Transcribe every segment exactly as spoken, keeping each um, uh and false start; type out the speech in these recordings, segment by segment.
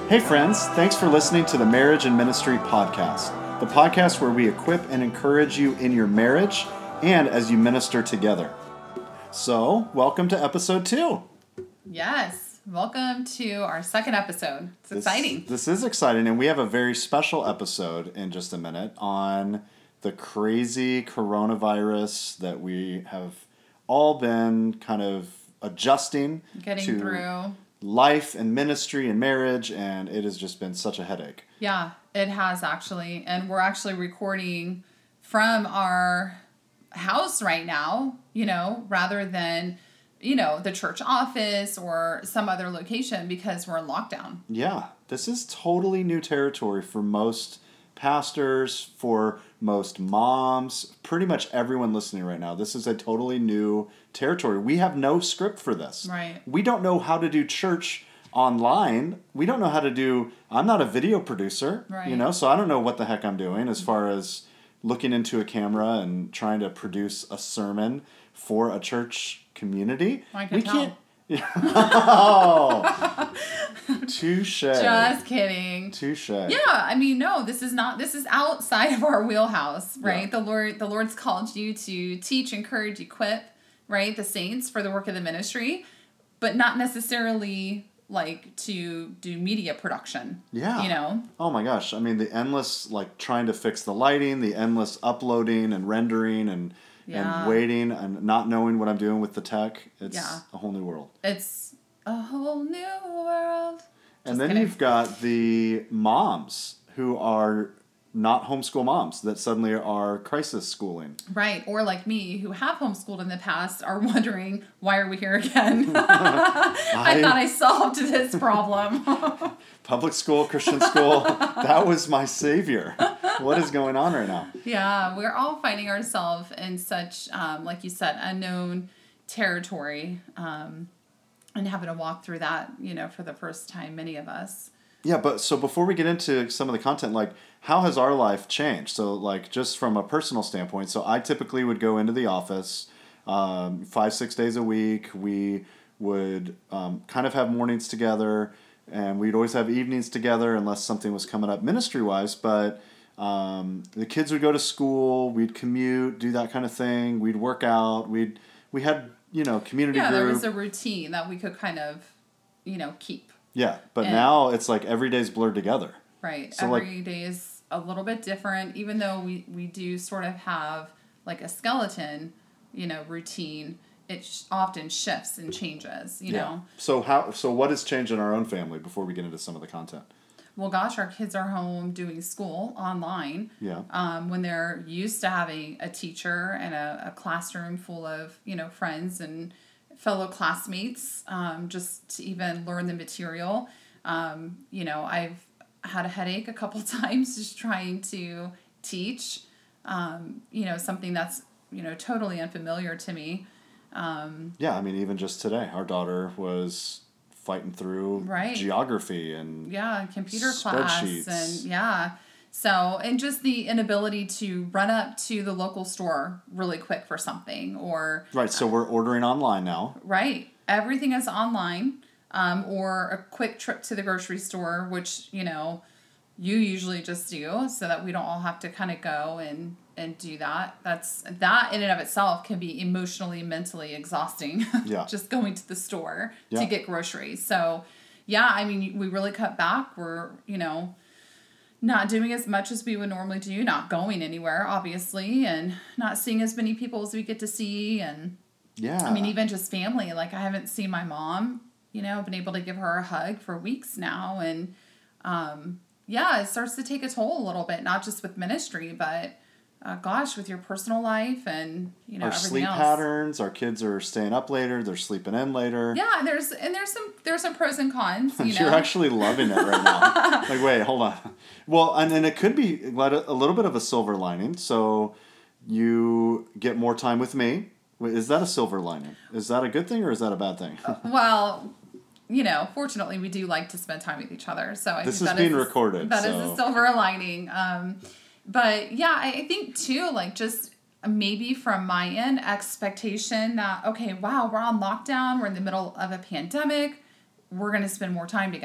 Hey friends, thanks for listening to the Marriage and Ministry Podcast, the podcast where we equip and encourage you in your marriage and as you minister together. So, welcome to episode two. Yes, welcome to our second episode. It's this, exciting. This is exciting, and we have a very special episode in just a minute on the crazy coronavirus that we have all been kind of adjusting Getting to through. Life and ministry and marriage, and it has just been such a headache. Yeah, it has actually. And we're actually recording from our house right now, you know, rather than, you know, the church office or some other location because we're in lockdown. Yeah, this is totally new territory for most pastors, for most moms, pretty much everyone listening right now. This is a totally new territory. We have no script for this. Right. We don't know how to do church online. We don't know how to do, I'm not a video producer, right. you know, so I don't know what the heck I'm doing as far as looking into a camera and trying to produce a sermon for a church community. I can we tell. can't. Oh, touche. Just kidding. Touche. Yeah, I mean, no, this is not. This is outside of our wheelhouse, right? Yeah. The Lord, the Lord's called you to teach, encourage, equip, right, the saints for the work of the ministry, but not necessarily like to do media production. Yeah. You know. Oh my gosh! I mean, the endless like trying to fix the lighting, the endless uploading and rendering and. Yeah. And waiting and not knowing what I'm doing with the tech. It's yeah. a whole new world. It's a whole new world. Just and then kidding. you've got the moms who are not homeschool moms that suddenly are crisis schooling. Right. Or like me, who have homeschooled in the past, are wondering, why are we here again? I, I thought I solved this problem. Public school, Christian school, that was my savior. What is going on right now? Yeah, we're all finding ourselves in such, um, like you said, unknown territory, um, and having to walk through that, you know, for the first time, many of us. Yeah, but so before we get into some of the content, like, how has our life changed? So, like, just from a personal standpoint, so I typically would go into the office um, five, six days a week. We would um, kind of have mornings together, and we'd always have evenings together unless something was coming up ministry-wise, but... Um, the kids would go to school, we'd commute, do that kind of thing, we'd work out, we'd, we had, you know, community yeah, group. there was a routine that we could kind of, you know, keep. Yeah, but and, now it's like every day's blurred together. Right, so every like, day is a little bit different, even though we, we do sort of have like a skeleton, you know, routine, it sh- often shifts and changes, you yeah. know. So how, so what has changed in our own family before we get into some of the content? Well, gosh, our kids are home doing school online. Yeah. Um, when they're used to having a teacher and a, a classroom full of, you know, friends and fellow classmates, um, just to even learn the material. Um, you know, I've had a headache a couple times just trying to teach, um, you know, something that's, you know, totally unfamiliar to me. Um, yeah, I mean, even just today, our daughter was... fighting through right. geography and yeah, computer class and yeah. So, and just the inability to run up to the local store really quick for something or... Right, so we're ordering online now. Right. Everything is online um, or a quick trip to the grocery store, which, you know, you usually just do so that we don't all have to kind of go and, and do that. That's that in and of itself can be emotionally, mentally exhausting. Yeah. Just going to the store yeah. to get groceries. So, yeah, I mean, we really cut back. We're, you know, not doing as much as we would normally do, not going anywhere, obviously, and not seeing as many people as we get to see. And, yeah. I mean, even just family. Like, I haven't seen my mom, you know, been able to give her a hug for weeks now. And, um... yeah, it starts to take a toll a little bit, not just with ministry, but uh, gosh, with your personal life and, you know, our everything sleep else. patterns, our kids are staying up later, they're sleeping in later. Yeah, and there's and there's some there's some pros and cons, you know. You're actually loving it right now. Like, wait, hold on. Well, and, and it could be a little bit of a silver lining. So you get more time with me. Wait, is that a silver lining? Is that a good thing or is that a bad thing? uh, well, you know, fortunately, we do like to spend time with each other. So I this think is that being is, recorded. That so. is a silver lining. Um, but yeah, I think too, like just maybe from my end, expectation that, okay, wow, we're on lockdown. We're in the middle of a pandemic. We're going to spend more time together.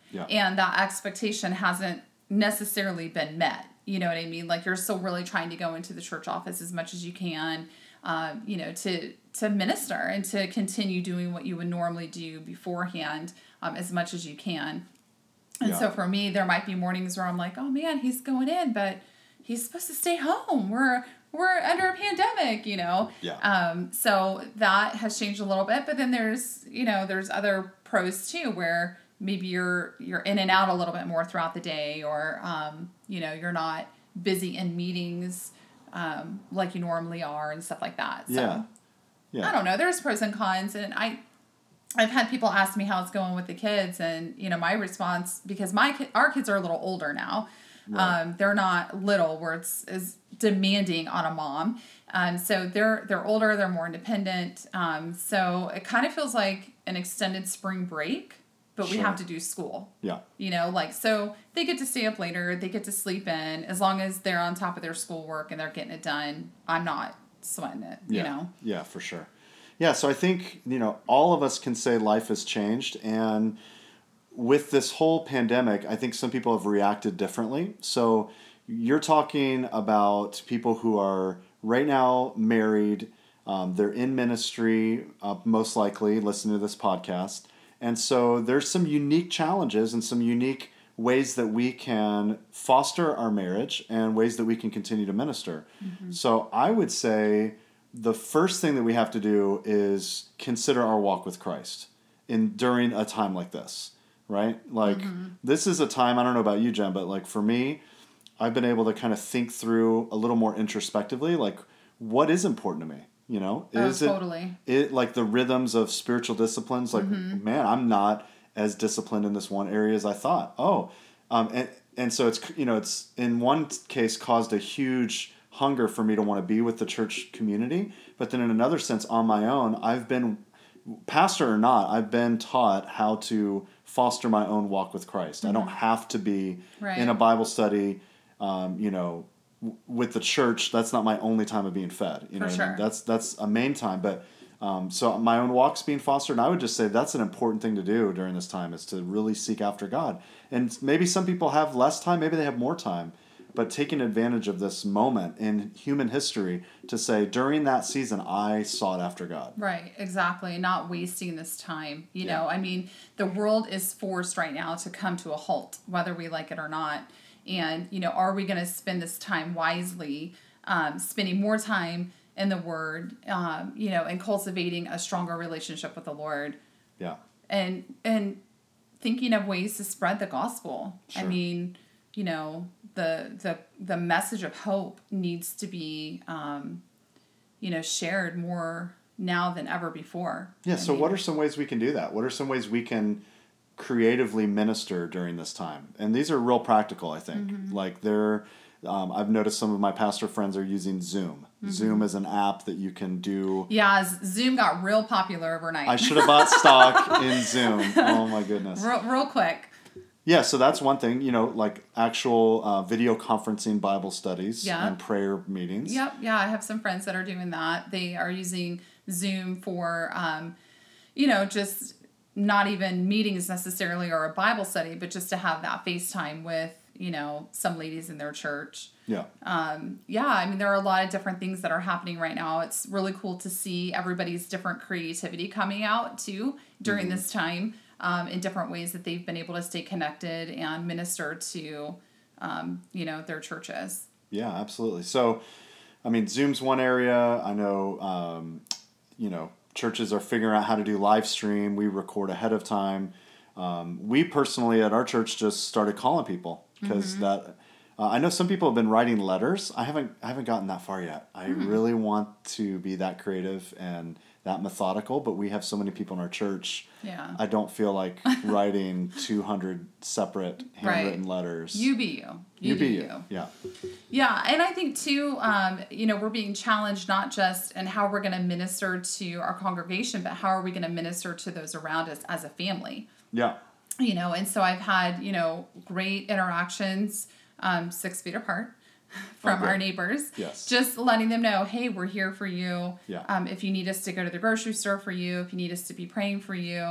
Yeah. And that expectation hasn't necessarily been met. You know what I mean? Like you're still really trying to go into the church office as much as you can, um, you know, to to minister and to continue doing what you would normally do beforehand um, as much as you can. And Yeah. so for me, there might be mornings where I'm like, oh man, he's going in, but he's supposed to stay home. We're we're under a pandemic, you know. Yeah. Um. So that has changed a little bit, but then there's you know there's other pros too where maybe you're you're in and out a little bit more throughout the day, or um you know you're not busy in meetings um like you normally are and stuff like that. So, Yeah. Yeah. I don't know. There's pros and cons, and I. I've had people ask me how it's going with the kids, and you know my response, because my ki- our kids are a little older now, Right. um, they're not little where it's is demanding on a mom, um, so they're they're older, they're more independent, um, so it kind of feels like an extended spring break, but we Sure. have to do school, Yeah. you know, like so they get to stay up later, they get to sleep in as long as they're on top of their schoolwork and they're getting it done. I'm not sweating it, Yeah. you know. Yeah, for sure. Yeah, so I think, you know, all of us can say life has changed. And with this whole pandemic, I think some people have reacted differently. So you're talking about people who are right now married, um, they're in ministry, uh, most likely, listen to this podcast. And so there's some unique challenges and some unique ways that we can foster our marriage and ways that we can continue to minister. Mm-hmm. So I would say the first thing that we have to do is consider our walk with Christ in during a time like this, right? Like mm-hmm. this is a time, I don't know about you, Jen, but like for me, I've been able to kind of think through a little more introspectively, like what is important to me, you know? Is oh, totally. it, it like the rhythms of spiritual disciplines? Like, mm-hmm. man, I'm not as disciplined in this one area as I thought. Oh, um, and, and so it's, you know, it's in one case caused a huge hunger for me to want to be with the church community. But then in another sense, on my own, I've been, pastor or not, I've been taught how to foster my own walk with Christ. Mm-hmm. I don't have to be right. in a Bible study, um, you know, w- with the church. That's not my only time of being fed. You know, for sure. I mean? That's that's a main time. But um, so my own walk's being fostered, and I would just say that's an important thing to do during this time is to really seek after God. And maybe some people have less time, maybe they have more time. But taking advantage of this moment in human history to say, during that season, I sought after God. Right, exactly. Not wasting this time. You Yeah. know, I mean, the world is forced right now to come to a halt, whether we like it or not. And, you know, are we going to spend this time wisely, um, spending more time in the Word, um, you know, and cultivating a stronger relationship with the Lord? Yeah. And, and thinking of ways to spread the gospel. Sure. I mean, you know, the the the message of hope needs to be, um, you know, shared more now than ever before. Yeah. I So, mean, what are some ways we can do that? What are some ways we can creatively minister during this time? And these are real practical, I think. Mm-hmm. Like they're, um, I've noticed some of my pastor friends are using Zoom. Mm-hmm. Zoom is an app that you can do. Yeah, Zoom got real popular overnight. I should have bought stock in Zoom. Oh my goodness. Real, real quick. Yeah, so that's one thing, you know, like actual uh, video conferencing Bible studies yeah. and prayer meetings. Yep, yeah, I have some friends that are doing that. They are using Zoom for, um, you know, just not even meetings necessarily or a Bible study, but just to have that FaceTime with, you know, some ladies in their church. Yeah. Um, yeah, I mean, there are a lot of different things that are happening right now. It's really cool to see everybody's different creativity coming out, too, during mm-hmm. this time. Um, in different ways that they've been able to stay connected and minister to, um, you know, their churches. Yeah, absolutely. So, I mean, Zoom's one area. I know, um, you know, churches are figuring out how to do live stream. We record ahead of time. Um, we personally at our church just started calling people because mm-hmm. that. Uh, I know some people have been writing letters. I haven't. I haven't gotten that far yet. I mm-hmm. really want to be that creative and that methodical, but we have so many people in our church. Yeah. I don't feel like writing two hundred separate handwritten right. letters. You be you. You, you be you. you. Yeah. Yeah, and I think too, um, you know, we're being challenged not just in how we're going to minister to our congregation, but how are we going to minister to those around us as a family. Yeah. You know, and so I've had, you know, great interactions, um, six feet apart. From okay. our neighbors. Yes. Just letting them know, hey, we're here for you. Yeah. Um, if you need us to go to the grocery store for you, if you need us to be praying for you,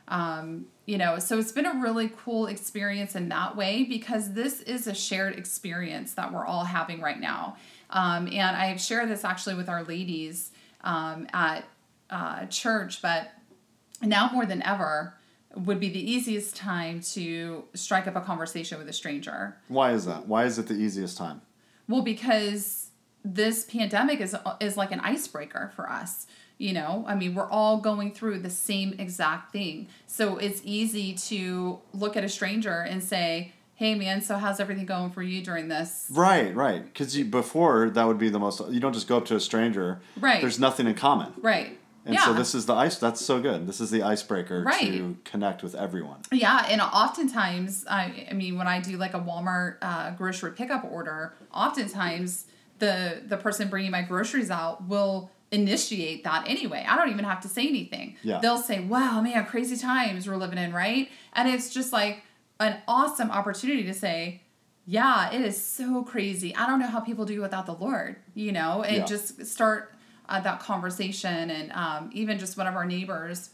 Um, you know, so it's been a really cool experience in that way because this is a shared experience that we're all having right now. Um, and I've shared this actually with our ladies um, at uh, church, but now more than ever would be the easiest time to strike up a conversation with a stranger. Why is that? Why is it the easiest time? Well, because this pandemic is is like an icebreaker for us. You know, I mean, we're all going through the same exact thing. So it's easy to look at a stranger and say, hey, man, so how's everything going for you during this? Right, right. Because before, that would be the most... You don't just go up to a stranger. Right. There's nothing in common. Right. And yeah. so this is the ice... That's so good. This is the icebreaker right. to connect with everyone. Yeah, and oftentimes, I, I mean, when I do like a Walmart uh, grocery pickup order, oftentimes the the person bringing my groceries out will initiate that anyway. I don't even have to say anything. Yeah. They'll say, wow, man, crazy times we're living in, right? And it's just like an awesome opportunity to say, yeah, it is so crazy. I don't know how people do without the Lord, you know, and yeah. just start uh, that conversation. And um, even just one of our neighbors,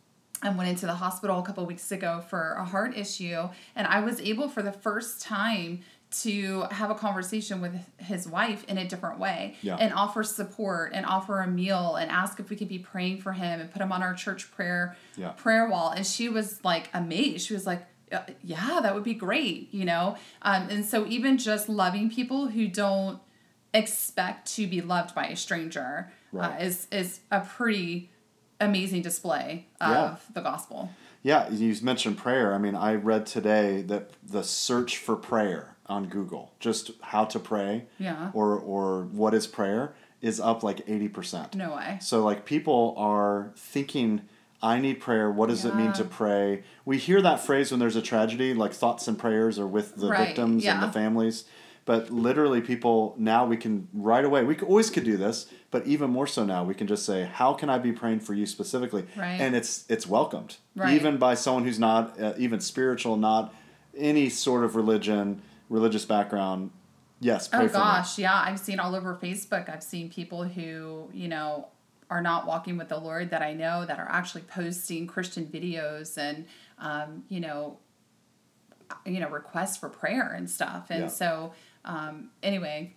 I went into the hospital a couple of weeks ago for a heart issue, and I was able for the first time to have a conversation with his wife in a different way yeah. and offer support and offer a meal and ask if we could be praying for him and put him on our church prayer yeah. prayer wall. And she was like amazed. She was like, yeah, that would be great, you know? Um, and so even just loving people who don't expect to be loved by a stranger right. uh, is, is a pretty amazing display of yeah. the gospel. Yeah, you mentioned prayer. I mean, I read today that the search for prayer on Google, just how to pray yeah. or or what is prayer, is up like eighty percent. No way. So like people are thinking, I need prayer. What does yeah. it mean to pray? We hear that phrase when there's a tragedy, like thoughts and prayers are with the right. victims yeah. and the families. But literally people, now we can right away, we always could do this, but even more so now, we can just say, how can I be praying for you specifically? Right. And it's it's welcomed. Right. Even by someone who's not uh, even spiritual, not any sort of religion, religious background. Yes, pray oh, for gosh, me. yeah. I've seen all over Facebook, I've seen people who, you know, are not walking with the Lord that I know that are actually posting Christian videos and, um, you know, you know, requests for prayer and stuff. And yeah. so... Um, anyway,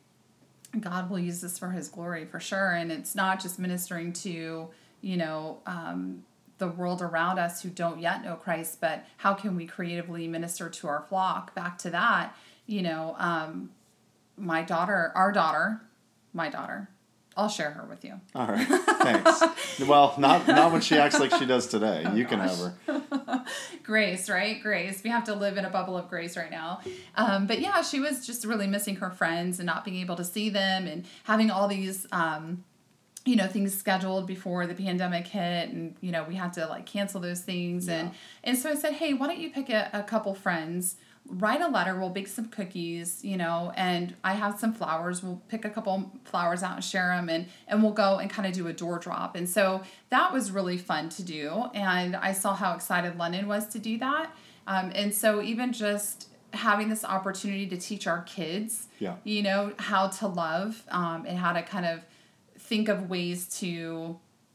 God will use this for his glory for sure. And it's not just ministering to, you know, um, the world around us who don't yet know Christ, but how can we creatively minister to our flock? Back to that, you know, um, my daughter, our daughter, my daughter, I'll share her with you. All right. Thanks. Well, not not when she acts like she does today. Oh, you gosh. can have her. Grace, right? Grace. We have to live in a bubble of grace right now. Um, but yeah, she was just really missing her friends and not being able to see them and having all these, um, you know, things scheduled before the pandemic hit. And, you know, we had to like cancel those things. Yeah. And, and so I said, hey, why don't you pick a, a couple friends, write a letter, we'll bake some cookies, you know, and I have some flowers. We'll pick a couple flowers out and share them, and, and we'll go and kind of do a door drop. And so that was really fun to do. And I saw how excited London was to do that. Um, and so even just having this opportunity to teach our kids, yeah. you know, how to love um, and how to kind of think of ways to,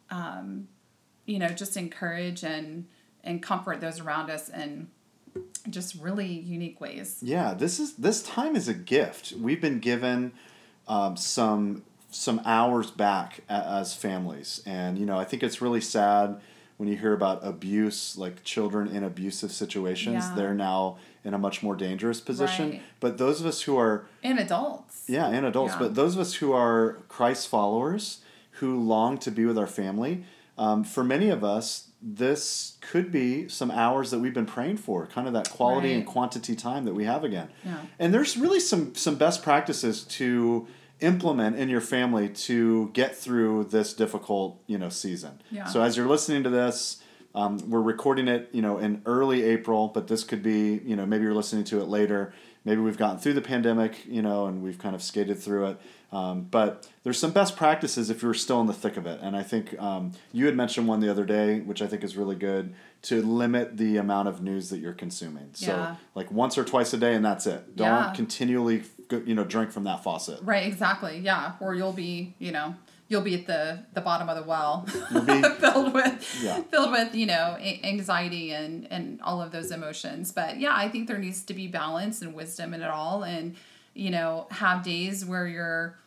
um, you know, just encourage and, and comfort those around us and just really unique ways. Yeah, this is this time is a gift. We've been given um, some some hours back a, as families, and you know I think it's really sad when you hear about abuse, like children in abusive situations. Yeah. They're now in a much more dangerous position. Right. But those of us who are and adults, yeah, and adults, yeah. but those of us who are Christ followers who long to be with our family, um, for many of us, this could be some hours that we've been praying for, kind of that quality right. and quantity time that we have again. Yeah. And there's really some some best practices to implement in your family to get through this difficult, you know, season. Yeah. So as you're listening to this, um, we're recording it, you know, in early April, but this could be, you know, maybe you're listening to it later. Maybe we've gotten through the pandemic, you know, and we've kind of skated through it. Um, but there's some best practices if you're still in the thick of it. And I think um, you had mentioned one the other day, which I think is really good, to limit the amount of news that you're consuming. So yeah. like once or twice a day and that's it. Don't yeah. continually, you know, drink from that faucet. Right, exactly. Yeah. Or you'll be, you know, you'll be at the, the bottom of the well, be, filled with, yeah. filled with, you know, a- anxiety and, and all of those emotions. But yeah, I think there needs to be balance and wisdom in it all. And, you know, have days where you're,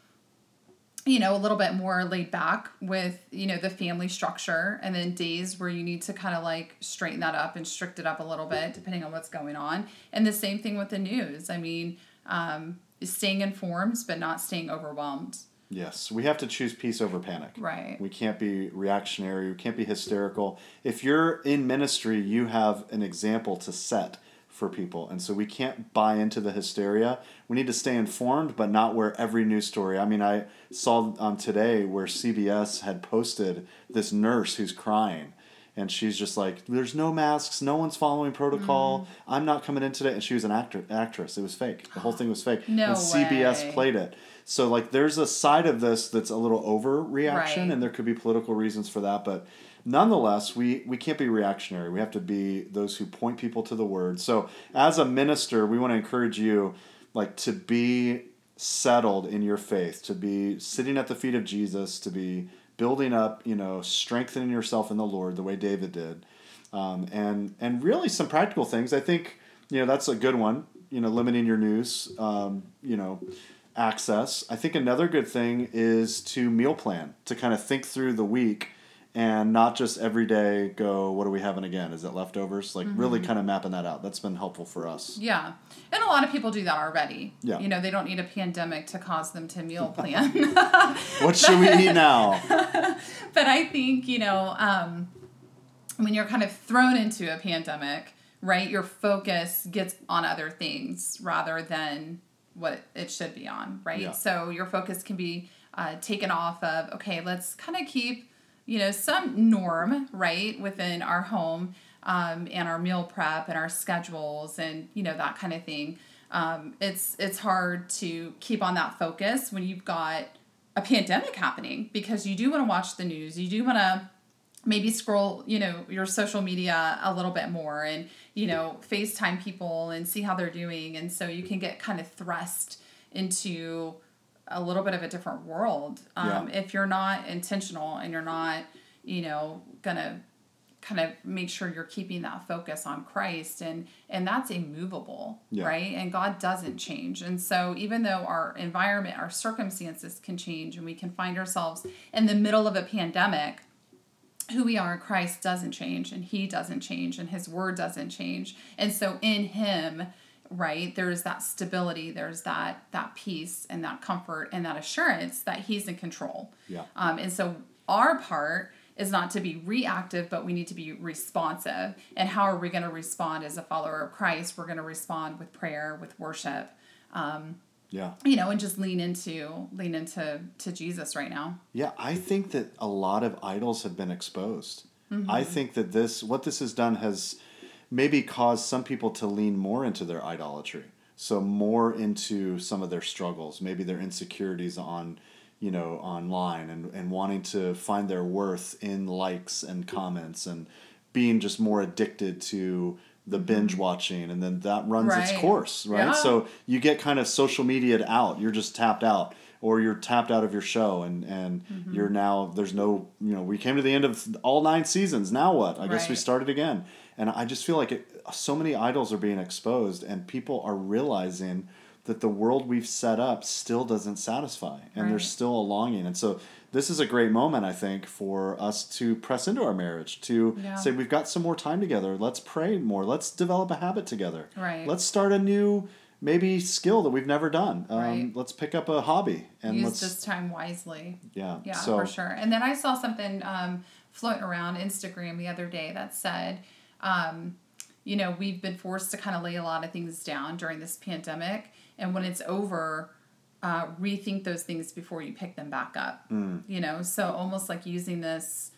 you know, a little bit more laid back with, you know, the family structure, and then days where you need to kind of like straighten that up and strict it up a little bit depending on what's going on. And the same thing with the news. I mean, um, staying informed, but not staying overwhelmed. Yes, we have to choose peace over panic. Right. We can't be reactionary. We can't be hysterical. If you're in ministry, you have an example to set for people. And so we can't buy into the hysteria. We need to stay informed, but not where every news story. I mean, I saw um, today where C B S had posted this nurse who's crying. And she's just like, there's no masks. No one's following protocol. Mm. I'm not coming in today. And she was an actor, actress. It was fake. The whole thing was fake. No and C B S way. played it. So, like, there's a side of this that's a little overreaction, right. and there could be political reasons for that. But nonetheless, we, we can't be reactionary. We have to be those who point people to the word. So, as a minister, we want to encourage you, like, to be settled in your faith, to be sitting at the feet of Jesus, to be building up, you know, strengthening yourself in the Lord the way David did. Um, and and really some practical things. I think, you know, that's a good one, you know, limiting your news, um, you know, access. I think another good thing is to meal plan, to kind of think through the week and not just every day go, what are we having again? Is it leftovers? Like mm-hmm. really kind of mapping that out. That's been helpful for us. Yeah. And a lot of people do that already. Yeah. You know, they don't need a pandemic to cause them to meal plan. What should we eat now? But I think, you know, um, when you're kind of thrown into a pandemic, right, your focus gets on other things rather than what it should be on, right? Yeah. So your focus can be uh, taken off of, okay, let's kind of keep, you know, some norm, right, within our home um, and our meal prep and our schedules and, you know, that kind of thing. Um, it's it's hard to keep on that focus when you've got a pandemic happening, because you do want to watch the news. You do want to maybe scroll, you know, your social media a little bit more and, you know, FaceTime people and see how they're doing. And so you can get kind of thrust into a little bit of a different world um, yeah. if you're not intentional and you're not, you know, going to kind of make sure you're keeping that focus on Christ. And, and that's immovable, yeah. right? And God doesn't change. And so even though our environment, our circumstances can change and we can find ourselves in the middle of a pandemic, who we are in Christ doesn't change, and he doesn't change, and his word doesn't change. And so in him, right, there's that stability, there's that that peace and that comfort and that assurance that he's in control. Yeah. Um, and so our part is not to be reactive, but we need to be responsive. And how are we going to respond as a follower of Christ? We're going to respond with prayer, with worship, um, yeah. you know, and just lean into lean into to Jesus right now. Yeah, I think that a lot of idols have been exposed. Mm-hmm. I think that this, what this has done has maybe caused some people to lean more into their idolatry. So more into some of their struggles, maybe their insecurities on, you know, online and, and wanting to find their worth in likes and comments and being just more addicted to the binge watching, and then that runs right. its course, right? Yeah. So you get kind of social media'd out. You're just tapped out, or you're tapped out of your show, and, and mm-hmm. you're now, there's no, you know, we came to the end of all nine seasons. Now what? I right. guess we started again. And I just feel like it, so many idols are being exposed, and people are realizing that the world we've set up still doesn't satisfy, and right. there's still a longing. And so this is a great moment, I think, for us to press into our marriage, to yeah. say we've got some more time together. Let's pray more. Let's develop a habit together. Right. Let's start a new, maybe, skill that we've never done. Um, right. Let's pick up a hobby. And use let's, this time wisely. Yeah. Yeah, so, for sure. And then I saw something um, floating around Instagram the other day that said, um, you know, we've been forced to kind of lay a lot of things down during this pandemic. And when it's over, uh, rethink those things before you pick them back up. Mm. You know, so almost like using this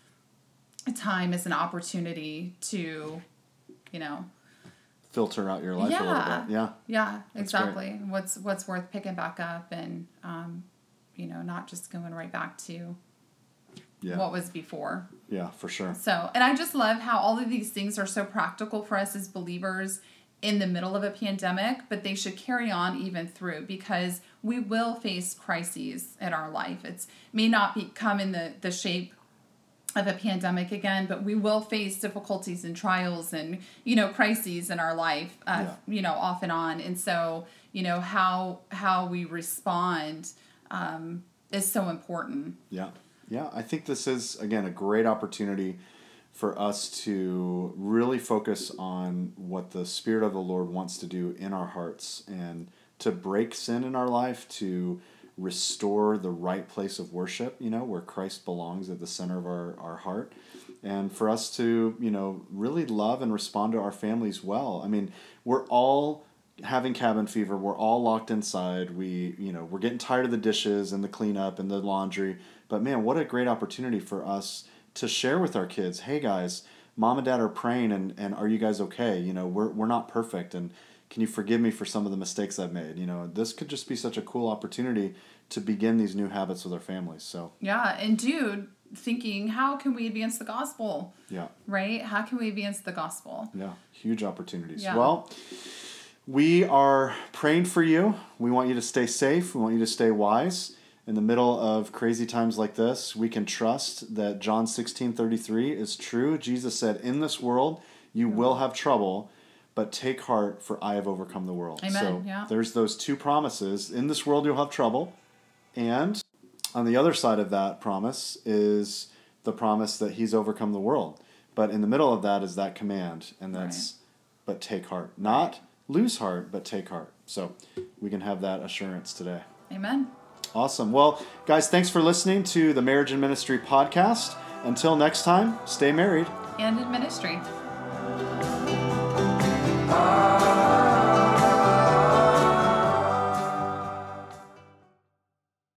time as an opportunity to, you know, filter out your life yeah, a little bit. Yeah. Yeah, exactly. What's what's worth picking back up, and um, you know, not just going right back to yeah. what was before. Yeah, for sure. So, and I just love how all of these things are so practical for us as believers in the middle of a pandemic, but they should carry on even through, because we will face crises in our life. It's may not be come in the, the shape of a pandemic again, but we will face difficulties and trials and, you know, crises in our life, uh, Yeah. you know, off and on. And so, you know, how, how we respond, um, is so important. Yeah. Yeah. I think this is, again, a great opportunity for us to really focus on what the Spirit of the Lord wants to do in our hearts, and to break sin in our life, to restore the right place of worship, you know, where Christ belongs at the center of our, our heart, and for us to, you know, really love and respond to our families well. I mean, we're all having cabin fever. We're all locked inside. We, you know, we're getting tired of the dishes and the cleanup and the laundry. But man, what a great opportunity for us to share with our kids. Hey guys, mom and dad are praying, and, and are you guys okay? You know, we're we're not perfect, and can you forgive me for some of the mistakes I've made? You know, this could just be such a cool opportunity to begin these new habits with our families. So Yeah, and dude, thinking, how can we advance the gospel? yeah. Right? How can we advance the gospel? Yeah, huge opportunities. Yeah. Well, we are praying for you. We want you to stay safe. We want you to stay wise. In the middle of crazy times like this, we can trust that John sixteen thirty-three is true. Jesus said, in this world, you will have trouble, but take heart, for I have overcome the world. Amen, So yeah. there's those two promises. In this world, you'll have trouble. And on the other side of that promise is the promise that he's overcome the world. But in the middle of that is that command, and that's, right. But take heart. Not lose heart, but take heart. So we can have that assurance today. Amen. Awesome. Well, guys, thanks for listening to the Marriage and Ministry podcast. Until next time, stay married And in ministry.